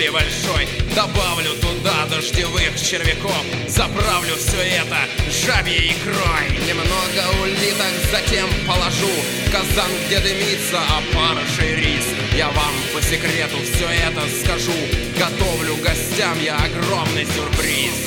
земли большой. Добавлю туда дождевых червяков, заправлю все это жабьей икрой. Немного улиток затем положу в казан, где дымится опарышей рис. Я вам по секрету все это скажу, готовлю гостям я огромный сюрприз.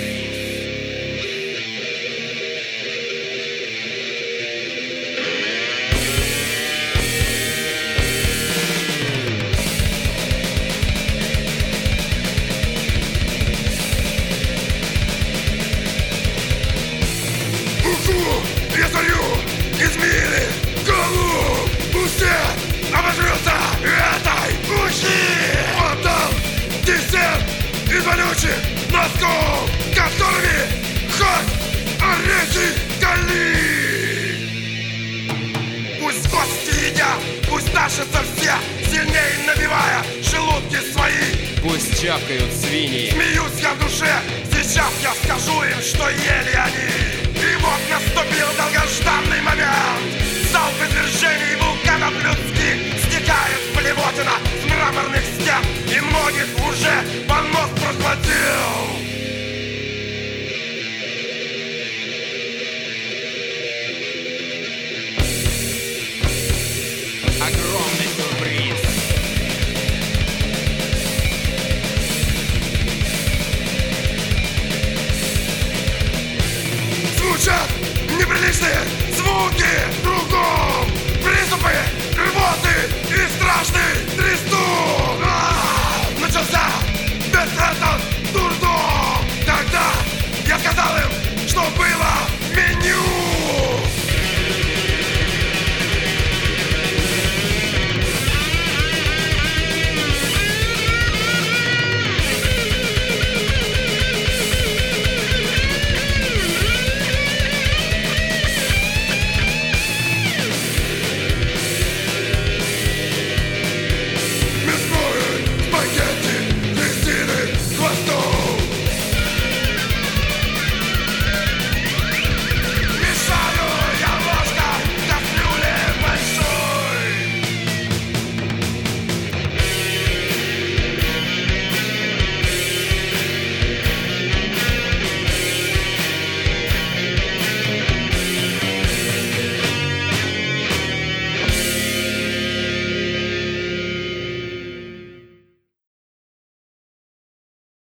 Я солью из мили голову, пустят обожрется этой кучи. Потом десерт из вонючих носков, которыми хоть орехи кали. Пусть гости едят, пусть тащатся все, сильнее набивая желудки свои. Пусть чавкают свиньи. Смеюсь я в душе, сейчас я скажу им, что ели они. И вот наступил долгожданный момент. Залп извержений вулканов людских стекает блевотина с мраморных стен.